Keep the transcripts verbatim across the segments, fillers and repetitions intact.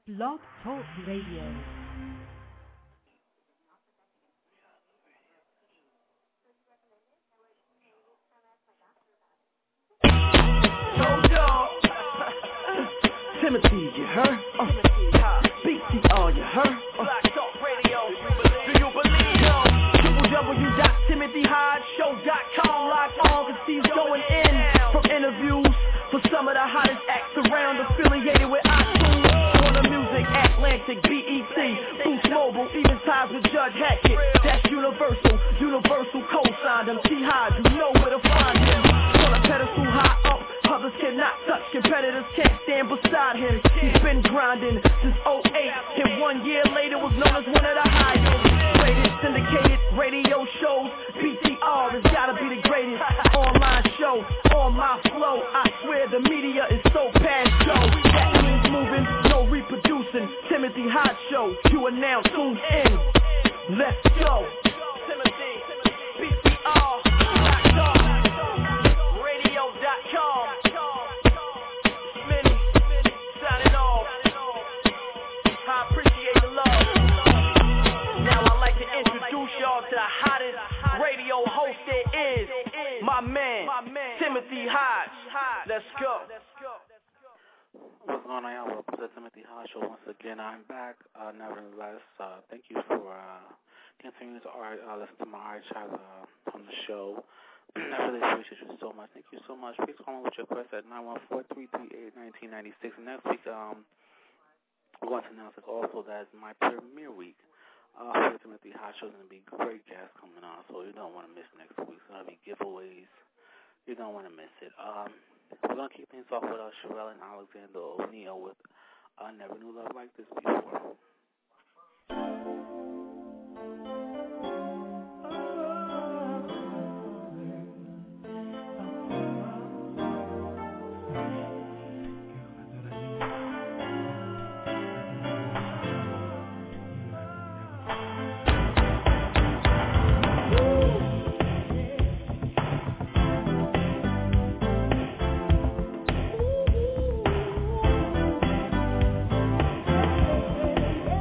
Blog Talk Radio. Timothy, you heard? Uh, B T R, you heard? Uh, Black Talk Radio, do you believe? w w w dot timothy hyde show dot com. Live on, cause he's going in. From interviews for some of the hottest acts around, affiliated with iTunes, Warner Music, Atlantic, B E T, Boost Mobile, even ties with Judge Hackett. That's Universal, Universal co-signed him. T Hyde, you know where to find him. On a pedestal high up, others cannot touch, competitors can't stand beside him. He's been grinding since oh eight, and one year later was known as one of the highest rated syndicated radio shows. B T R has gotta be the greatest online show on my flow. I swear the media is so past go. That means moving, no reproducing. Timothy Hyde Show, you are now tuned in. Let's go. Timothy, B T R, radio dot com. Smitty, signing off. I appreciate the love. Now I'd like to introduce y'all to the hottest radio host there is. My man, Timothy Hyde. Let's go. What's going on, y'all? Welcome to the Timothy Hyde Show. Once again, I'm back. Uh, nevertheless, uh, thank you for uh, continuing to art, uh, listen to my archive uh, on the show. I really appreciate you so much. Thank you so much. Please call me with your request at nine one four, three three eight, one nine nine six. And next week, um, we're going to announce it also that it's my premiere week. Uh, for the Timothy Hyde Show, there's going to be great guests coming on, so you don't want to miss next week. It's going to be giveaways. You don't want to miss it. Um, we're going to kick things off with uh, Sherelle and Alexander O'Neal with I Never Knew Love Like This Before. Yeah.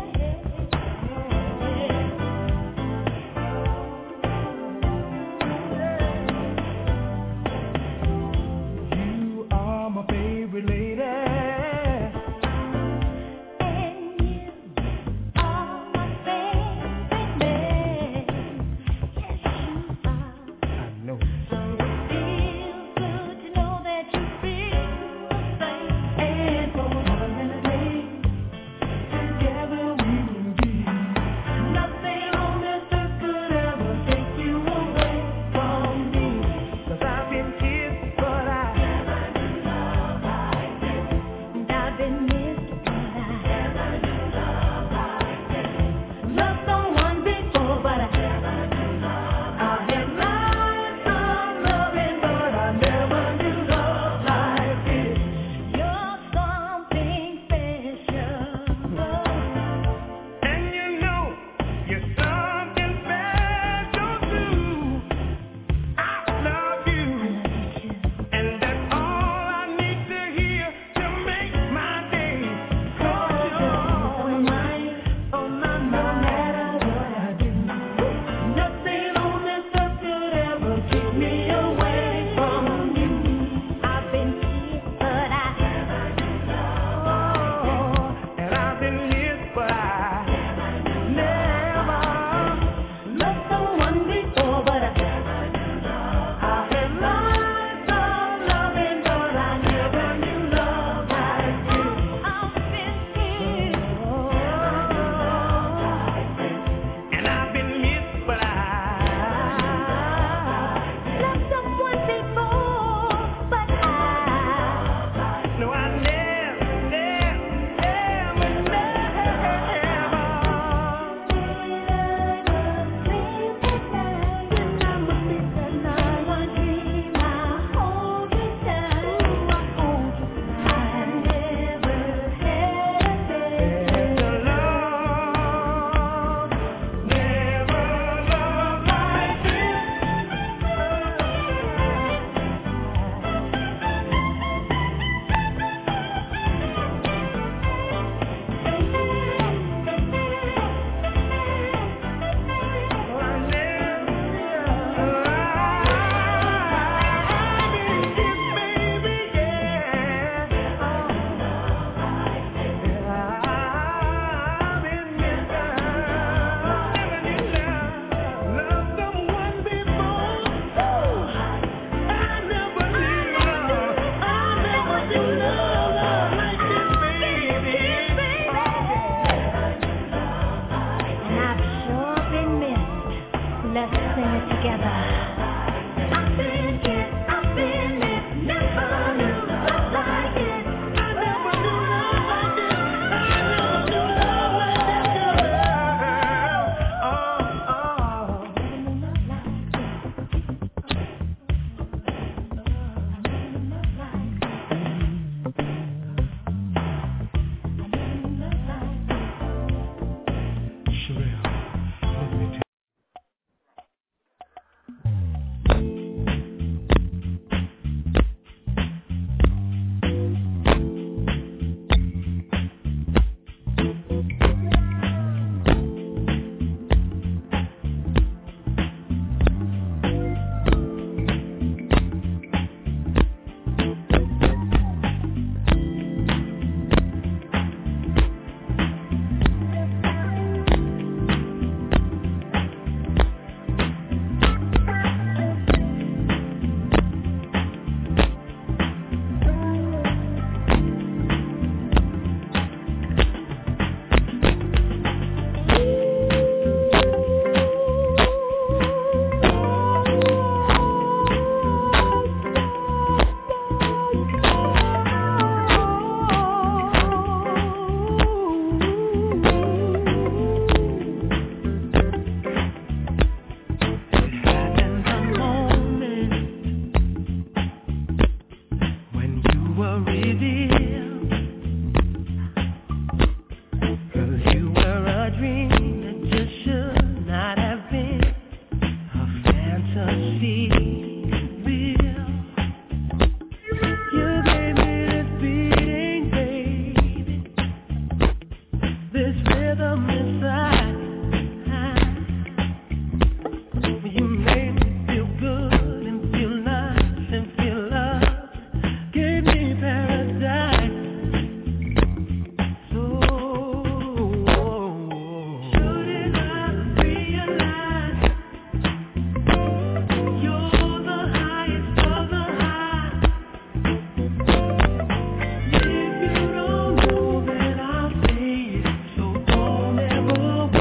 If you don't know, then I'll say it. So don't ever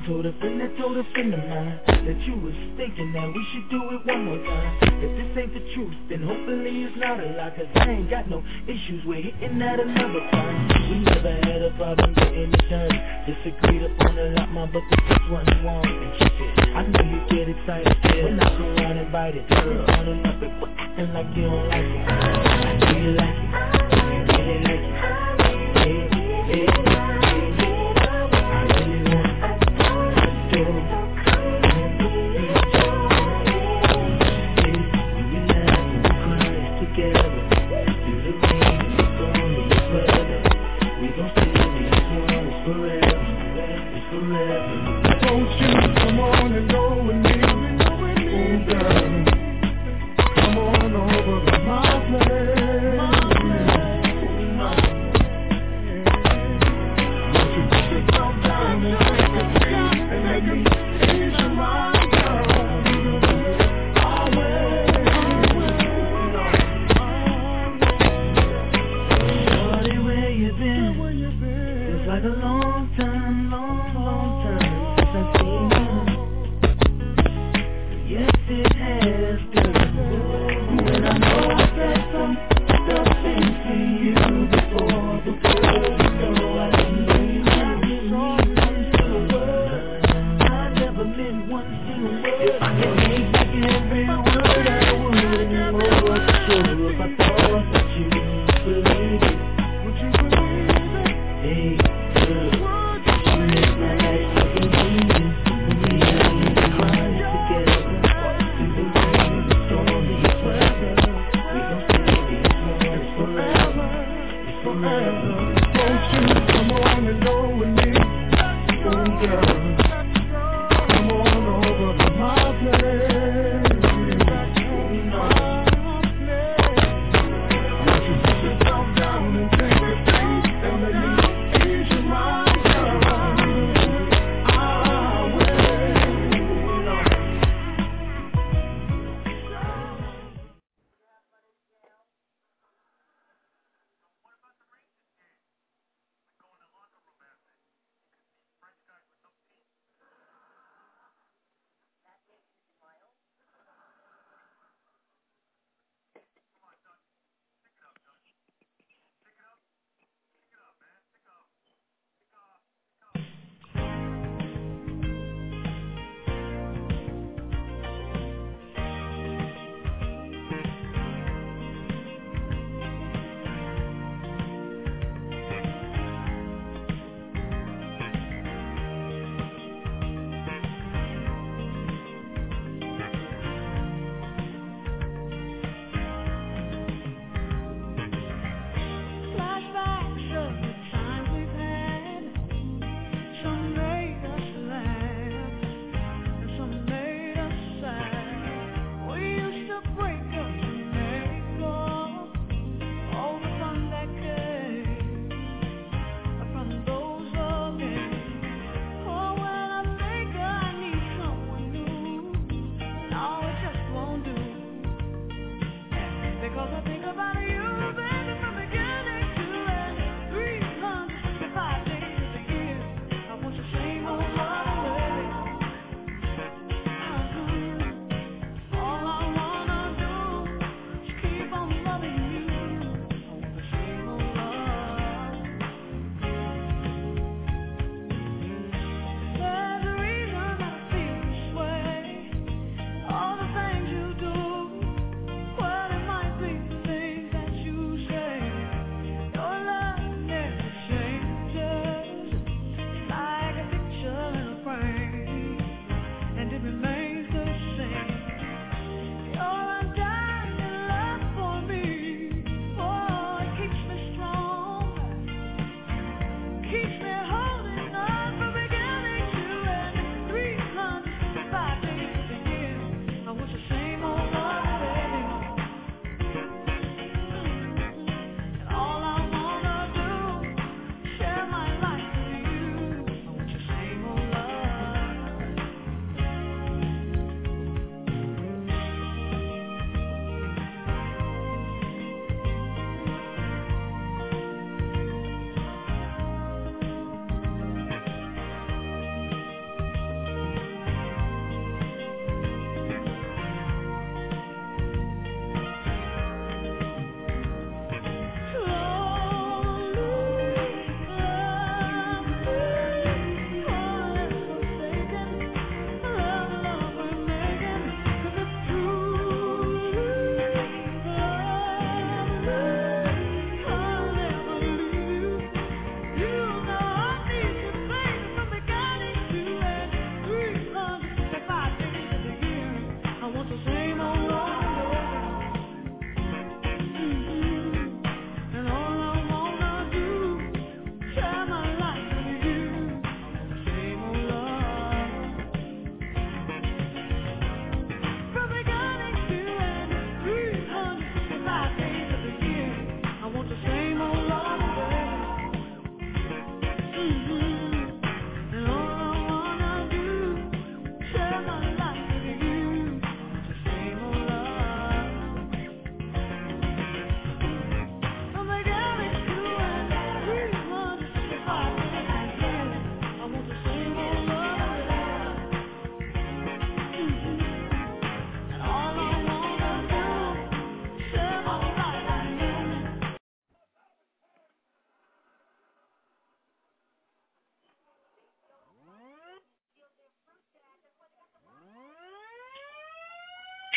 told a friend that told a friend of mine that you was thinking that we should do it one more time. If this ain't the truth, then hopefully it's not a lie, cause I ain't got no issues with hitting at another time. We never had a problem getting it done. Disagreed upon a lot, my but the first one wrong. And she said, I know you get excited when I come around and bite it. Girl, running up and acting like you don't like it. I know you like it, you really like it. Hey, hey, hey, hey. I really want it. Do it. Like a long time, long, long time since I've seen you.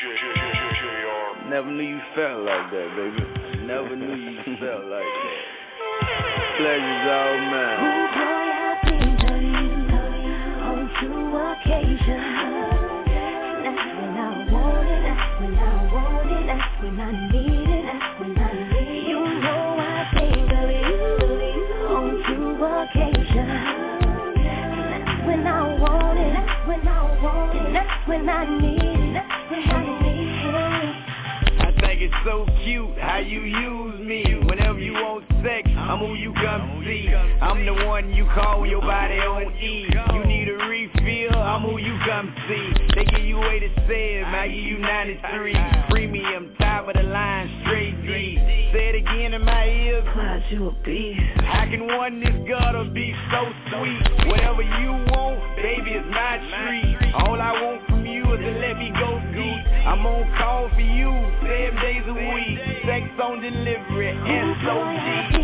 Never knew you felt like that, baby. Never knew you felt like that. Pleasure's all mine. Oh boy, I think of you on two occasions. That's when I want it, that's when I want it, that's when I need it, that's when I need it. You know I think of you on two occasions. That's when I want it, that's when I want it, that's when I need it, that's when I need it. I think it's so cute how you use me. Whenever you want sex, I'm who you come see. I'm the one you call when your body on E. You need a refill, I'm who you come see. They give you eighty-seven, I give you ninety-three. Premium, top of the line, straight D. Say it again in my ears. Clyde, you a beast. How can one this gutter be so sweet? Whatever you want, baby, it's my treat. All I want from you is to let me go deep. I'm on call for you, seven days a week. Sex on delivery, and so deep.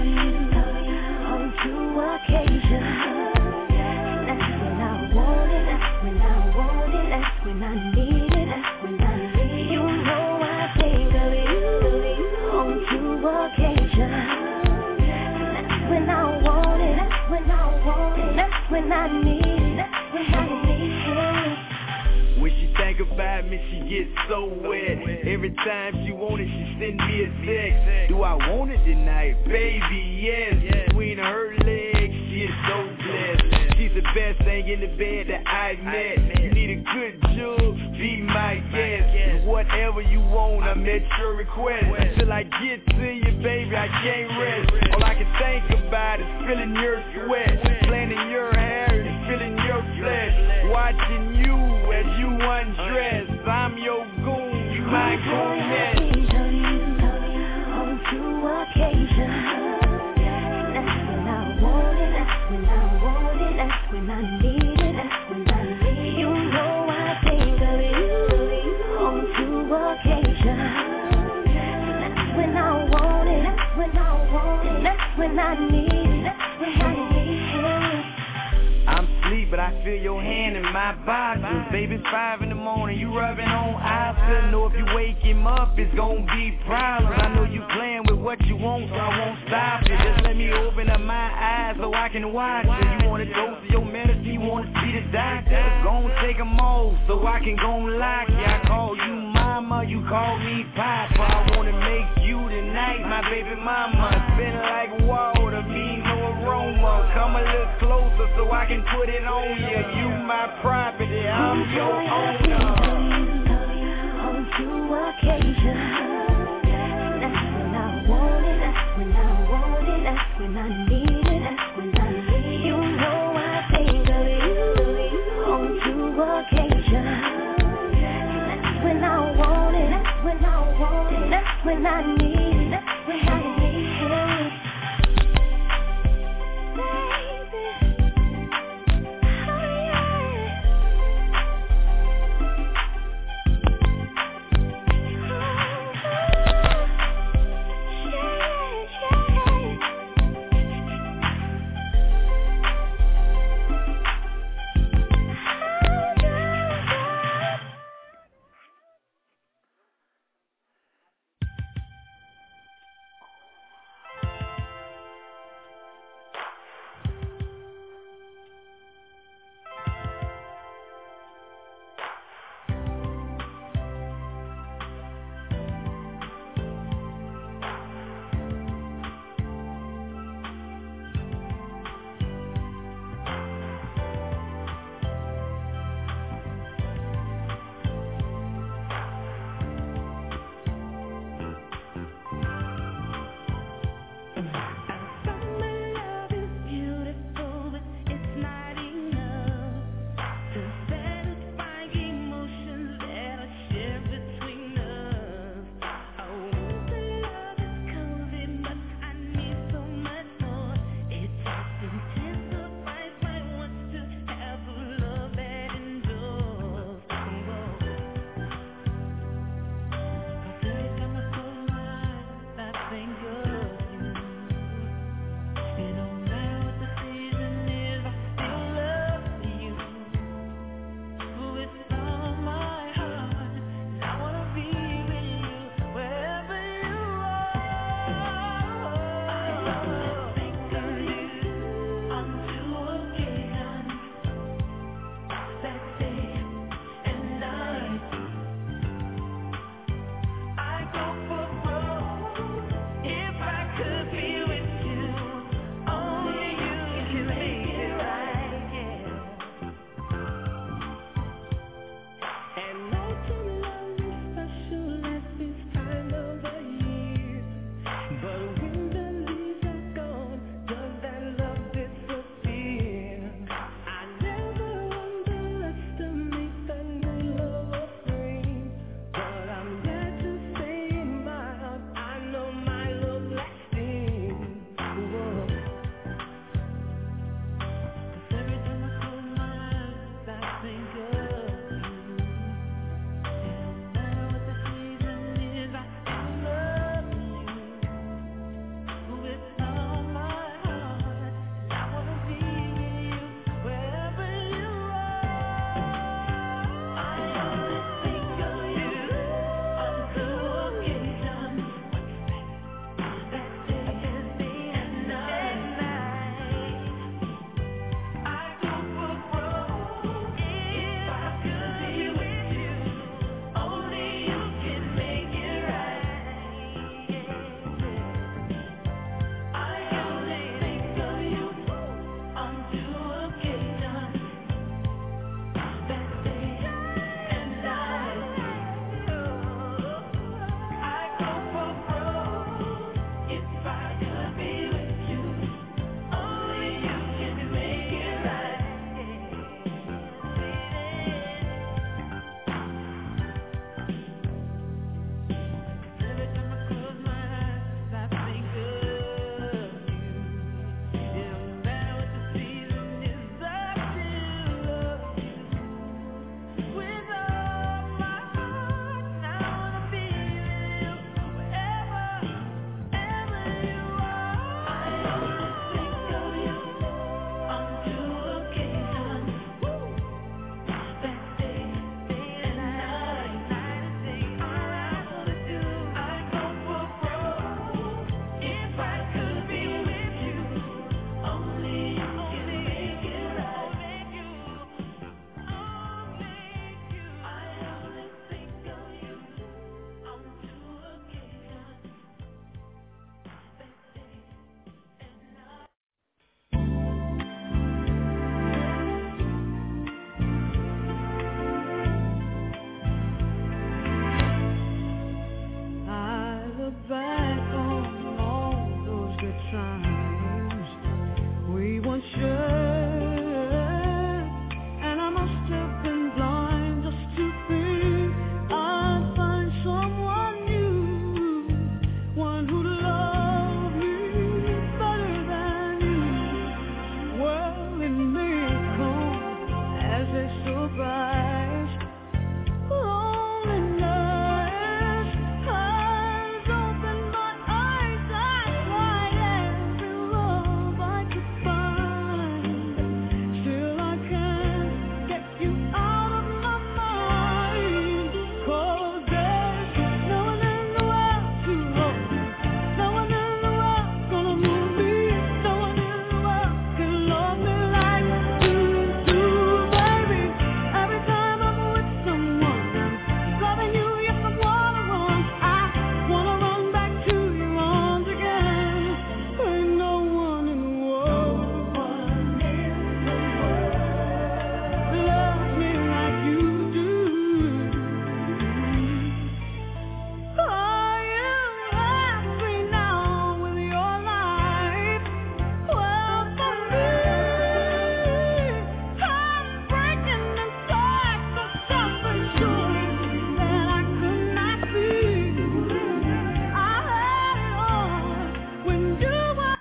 On two occasions. That's when I want it, that's when I want it, that's when I need it, that's when I need it. You know I think of you on two occasions. That's when I want it, that's when I want it, that's when I need it, that's when I need it. When she think about me, she gets so wet. Every time she want it, she send me a text. Do I want it tonight? Baby, yes. Between her legs, she is so blessed. She's the best thing in the bed that I've met. You need a good jug, be my guest. And whatever you want, I met your request. Until I get to you, baby, I can't rest. All I can think about is feeling your sweat, planning your hair and feeling your flesh, watching you as you undress. I'm your goon, you my goonette. On two occasions. That's when I want it, that's when I want it, that's when I need it, that's when I need it. You know I think of you on two occasions. That's when I want it, that's when I want it, that's when I need it, that's when I need it. I'm asleep, but I feel your hand in my boxes. Baby, it's five in the morning, you rubbing on Oscar. Know if you wake him up, it's gonna be problems. I know you playing with what you want, so I won't stop it. Just let me open up my eyes so I can watch it. You want a dose of your medicine, you want to see the doctor. Gon' take them all so I can go lock you. I call you mama, you call me papa. I wanna make you tonight, my baby mama. Spin like water, me no aroma. Come a little closer so I can put it on you. You my property, I'm your owner. On two occasions. That's when I want it, that's when I want it, that's when I need it, that's when I need it. You know I think of you on two occasions. That's when I want it, that's when I want it, that's when I need it.